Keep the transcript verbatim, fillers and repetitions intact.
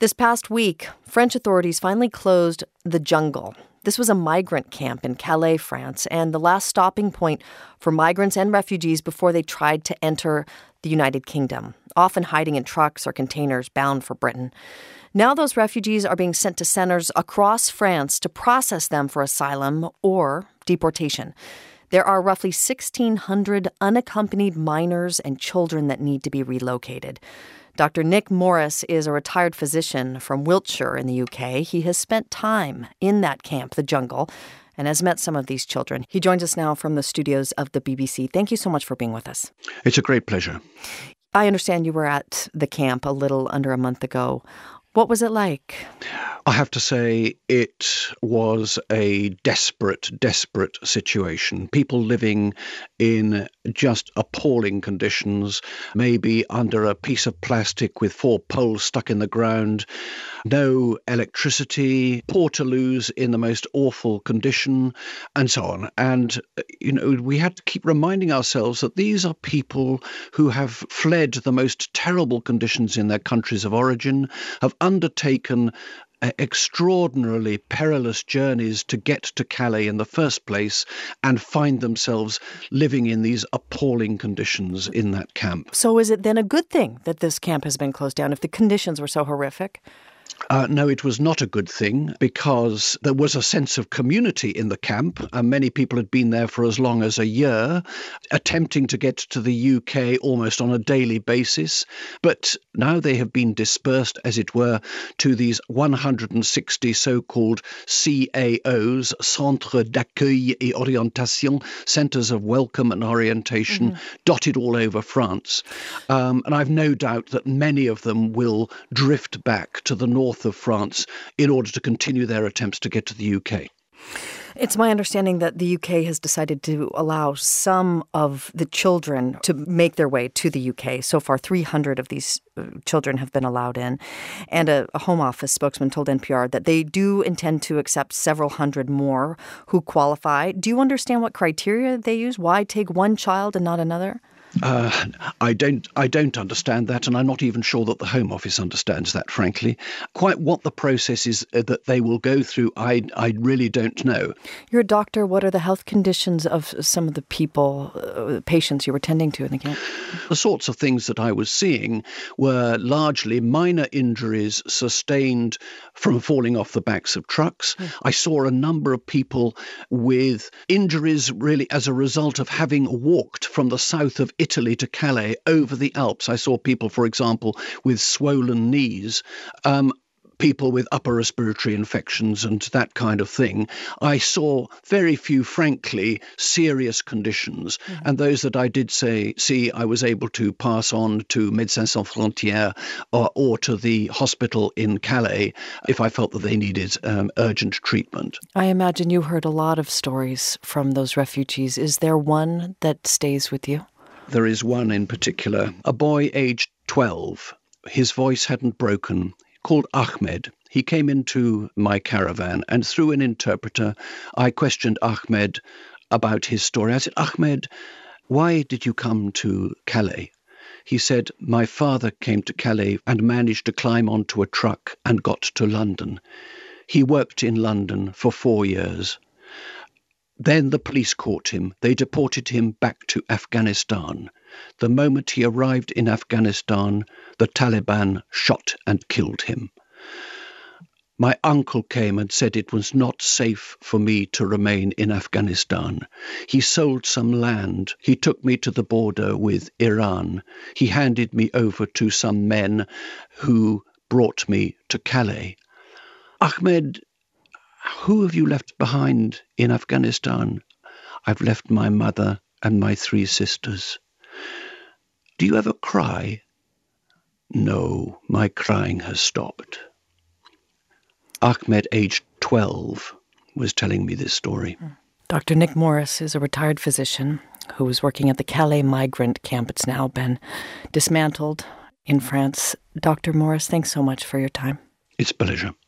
This past week, French authorities finally closed the Jungle. This was a migrant camp in Calais, France, and the last stopping point for migrants and refugees before they tried to enter the United Kingdom, often hiding in trucks or containers bound for Britain. Now those refugees are being sent to centers across France to process them for asylum or deportation. There are roughly sixteen hundred unaccompanied minors and children that need to be relocated. Doctor Nick Morris is a retired physician from Wiltshire in the U K. He has spent time in that camp, the Jungle, and has met some of these children. He joins us now from the studios of the B B C. Thank you so much for being with us. It's a great pleasure. I understand you were at the camp a little under a month ago. What was it like? I have to say it was a desperate, desperate situation. People living in just appalling conditions, maybe under a piece of plastic with four poles stuck in the ground, no electricity, portaloos in the most awful condition, and so on. And, you know, we had to keep reminding ourselves that these are people who have fled the most terrible conditions in their countries of origin, have undertaken extraordinarily perilous journeys to get to Calais in the first place and find themselves living in these appalling conditions in that camp. So is it then a good thing that this camp has been closed down if the conditions were so horrific? Uh, no, it was not a good thing because there was a sense of community in the camp, and many people had been there for as long as a year, attempting to get to the U K almost on a daily basis. But now they have been dispersed, as it were, to these one hundred sixty so-called C A Os, Centres d'Accueil et Orientation, centres of welcome and orientation, mm-hmm. dotted all over France. Um, and I've no doubt that many of them will drift back to the north of France in order to continue their attempts to get to the U K. It's my understanding that the U K has decided to allow some of the children to make their way to the U K. So far, three hundred of these children have been allowed in. And a, a Home Office spokesman told N P R that they do intend to accept several hundred more who qualify. Do you understand what criteria they use? Why take one child and not another? Uh, I don't I don't understand that, and I'm not even sure that the Home Office understands that, frankly. Quite what the process is that they will go through, I, I really don't know. You're a doctor. What are the health conditions of some of the people, uh, patients you were tending to in the camp? The sorts of things that I was seeing were largely minor injuries sustained from falling off the backs of trucks. Mm. I saw a number of people with injuries really as a result of having walked from the south of Italy to Calais over the Alps. I saw people, for example, with swollen knees, um, people with upper respiratory infections and that kind of thing. I saw very few, frankly, serious conditions. Mm-hmm. And those that I did say, see, I was able to pass on to Médecins Sans Frontières or, or to the hospital in Calais if I felt that they needed um, urgent treatment. I imagine you heard a lot of stories from those refugees. Is there one that stays with you? There is one in particular, a boy aged twelve. His voice hadn't broken, called Ahmed. He came into my caravan, and through an interpreter, I questioned Ahmed about his story. I said, Ahmed, why did you come to Calais? He said, my father came to Calais and managed to climb onto a truck and got to London. He worked in London for four years. Then the police caught him. They deported him back to Afghanistan. The moment he arrived in Afghanistan, the Taliban shot and killed him. My uncle came and said it was not safe for me to remain in Afghanistan. He sold some land. He took me to the border with Iran. He handed me over to some men who brought me to Calais. Ahmed, who have you left behind in Afghanistan? I've left my mother and my three sisters. Do you ever cry? No, my crying has stopped. Ahmed, aged twelve, was telling me this story. Doctor Nick Morris is a retired physician who was working at the Calais migrant camp. It's now been dismantled in France. Doctor Morris, thanks so much for your time. It's a pleasure.